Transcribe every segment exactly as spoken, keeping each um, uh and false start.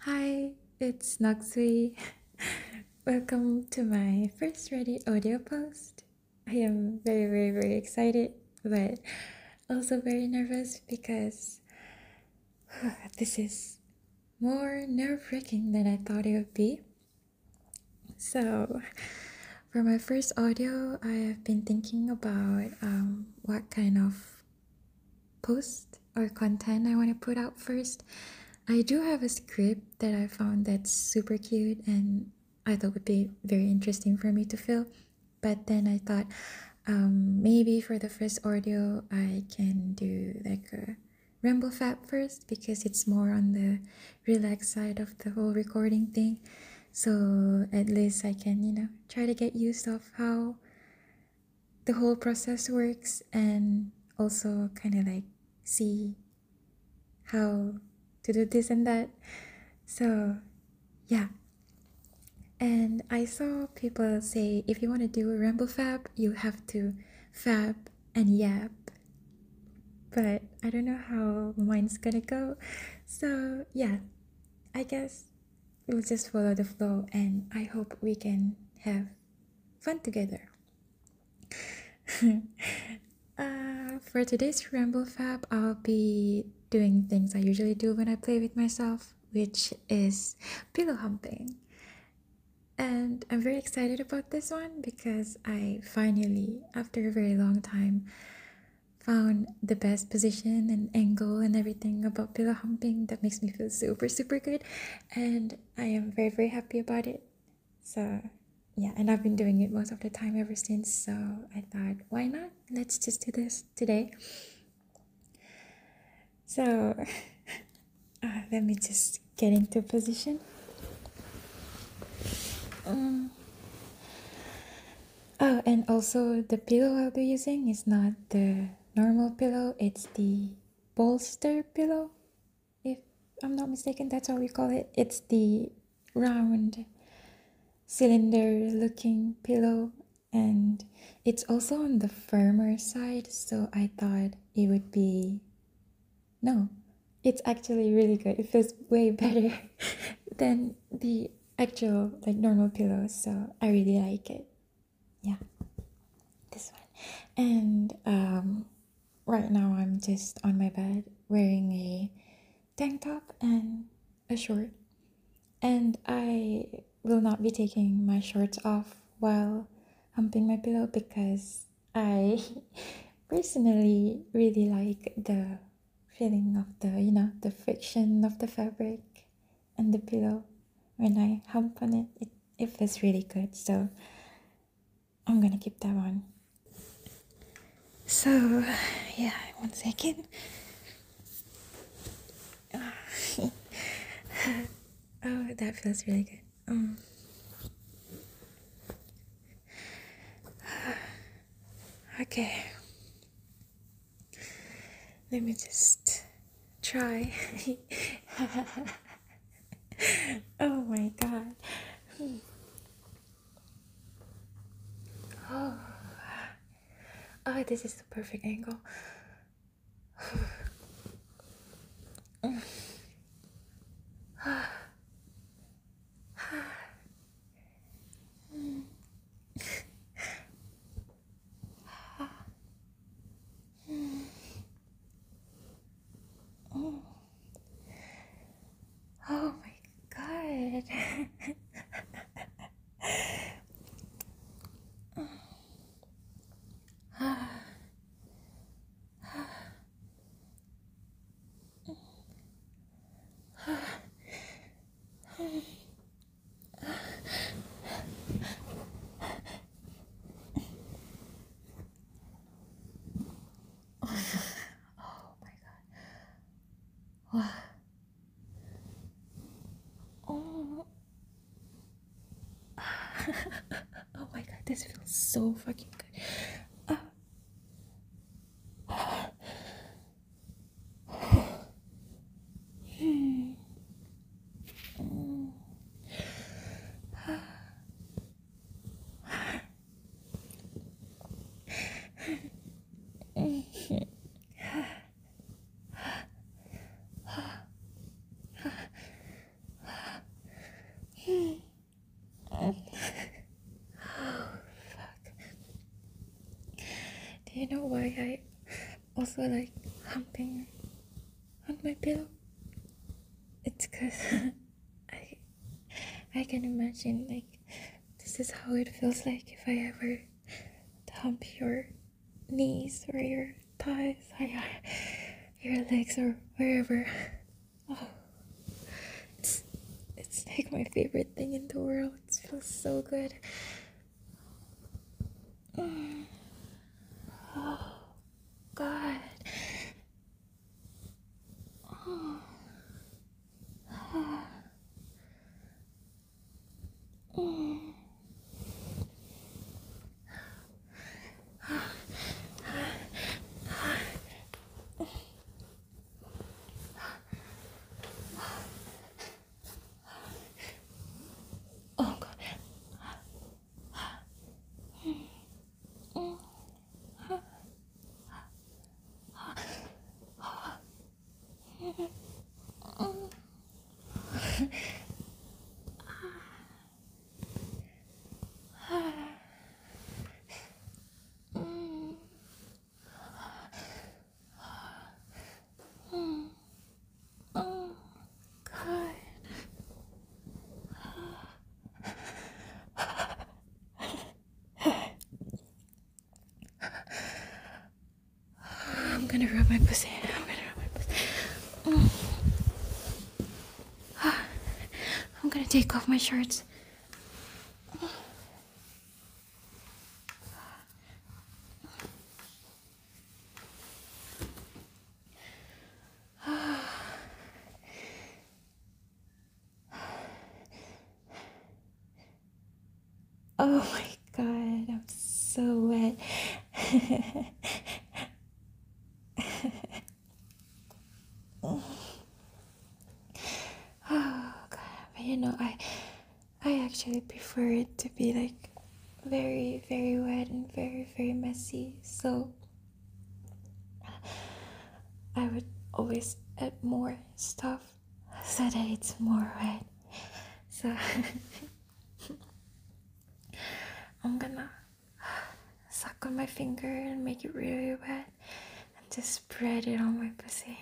Hi, it's Naksui. Welcome to my first Reddit audio post. I am very, very, very excited, but also very nervous because this is more nerve wracking than I thought it would be. So, for my first audio, I have been thinking about um, what kind of post or content I want to put out first. I do have a script that I found that's super cute and I thought would be very interesting for me to fill. But then I thought um, maybe for the first audio, I can do like a ramble fab first because it's more on the relaxed side of the whole recording thing. So at least I can, you know, try to get used of how the whole process works and also kind of like see how to do this and that. So, yeah. And I saw people say if you want to do a ramble fab, you have to fab and yap. But I don't know how mine's gonna go. So, yeah, I guess we'll just follow the flow and I hope we can have fun together. uh, for today's ramble fab, I'll be doing things I usually do when I play with myself, which is pillow humping. And I'm very excited about this one because I finally, after a very long time, found the best position and angle and everything about pillow humping that makes me feel super, super good. And I am very, very happy about it. So, yeah, and I've been doing it most of the time ever since. So I thought, why not? Let's just do this today. So, uh, let me just get into position. Um, Oh, and also the pillow I'll be using is not the normal pillow, it's the bolster pillow. If I'm not mistaken, that's how we call it. It's the round cylinder looking pillow, and it's also on the firmer side, so I thought it would be. No, it's actually really good. It feels way better than the actual like normal pillows, so I really like it. Yeah. This one. And um, right now I'm just on my bed wearing a tank top and a short. And I will not be taking my shorts off while humping my pillow because I personally really like the feeling of the, you know, the friction of the fabric and the pillow when I hump on it. It, it feels really good. So I'm gonna keep that on. So, yeah, one second. Oh, that feels really good. Um, okay. Let me just try. Oh my god. Oh, oh, this is the perfect angle. Oh my god. Oh my god. Wow. Oh. Oh my god, this feels so fucking good. Ah. Hmm. Mm. know why I also like humping on my pillow? It's because I I can imagine like this is how it feels like if I ever hump your knees or your thighs or your, your legs or wherever. Oh, it's it's like my favorite thing in the world. It feels so good. Mm. Oh God. Oh. Oh. Mm. Oh God. Mm. Mm. Mm. Oh God. I'm gonna rub my pussy. I'm gonna rub my pussy. Mm. I'm gonna take off my shorts. Oh my God, I'm so wet. Oh God, but you know, I I actually prefer it to be like very, very wet and very, very messy. So I would always add more stuff so that it's more wet. So I'm gonna suck on my finger and make it really wet and just spread it on my pussy.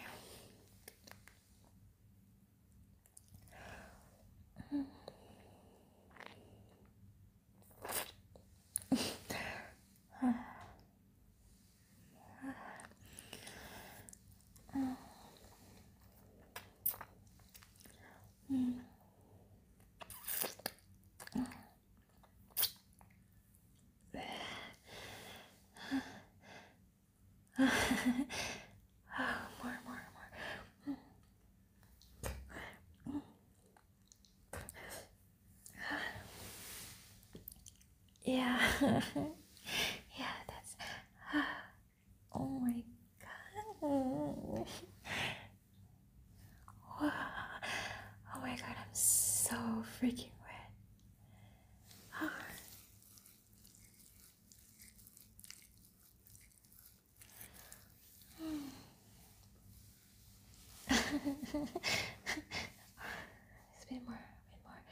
More, more, more. Yeah. Yeah, that's. Oh my God. Wow. Oh my God, I'm so freaking wet. It's a bit more, a bit more.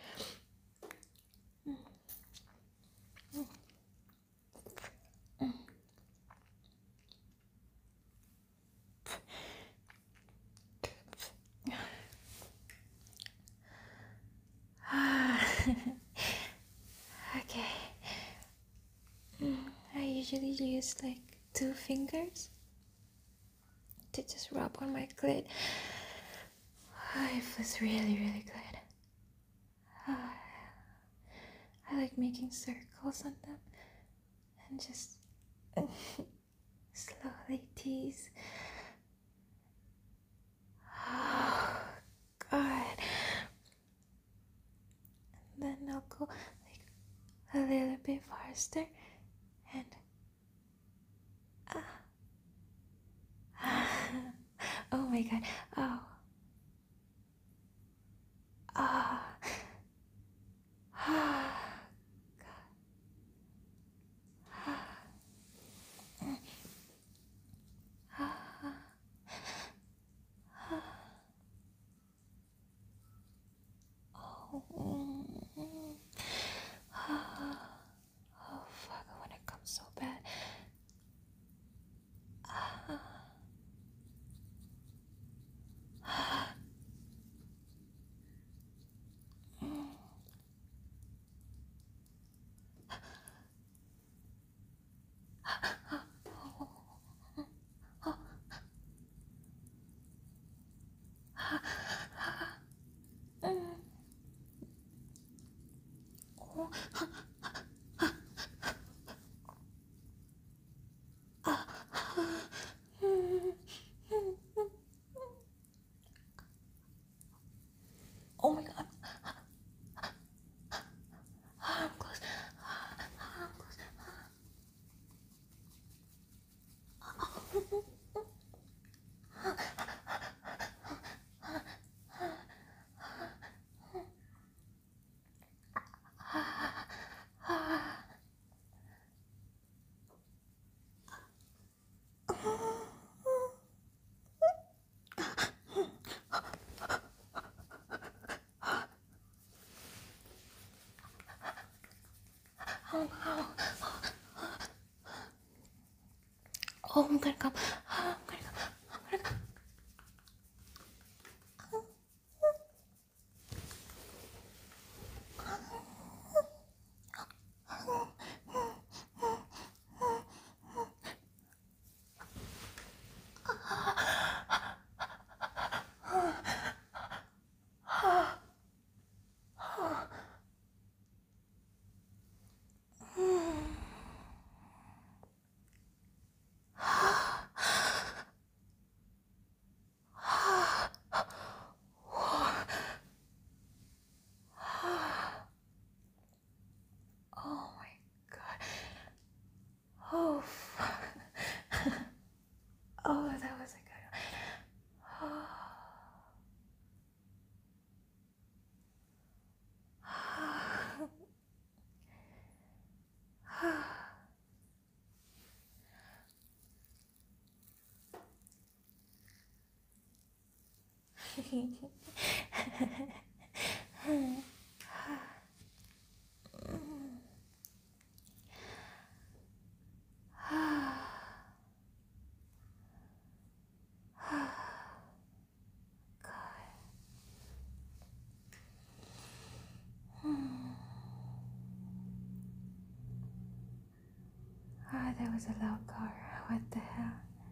Okay. I usually use like two fingers to just rub on my clit. It feels really, really good. I like making circles on them and just slowly tease. Oh God. And then I'll go like a little bit faster and ah. Oh my God. Oh. Ah. Ah. Oh. Oh fuck, I wanna come so bad. Oh my god. I'm close. I'm close. Oh, oh, oh, I'm gonna come. I'm gonna come. I'm gonna come. Oh my god. Oh, fuck. Oh, that was a good one. Ah, that was a loud car. What the hell?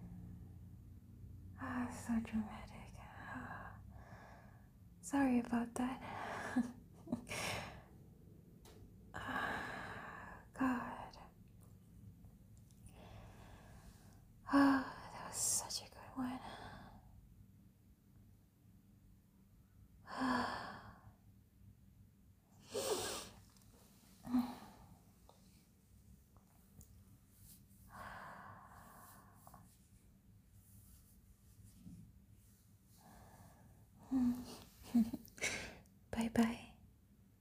Ah, so dramatic. Ah, sorry about that.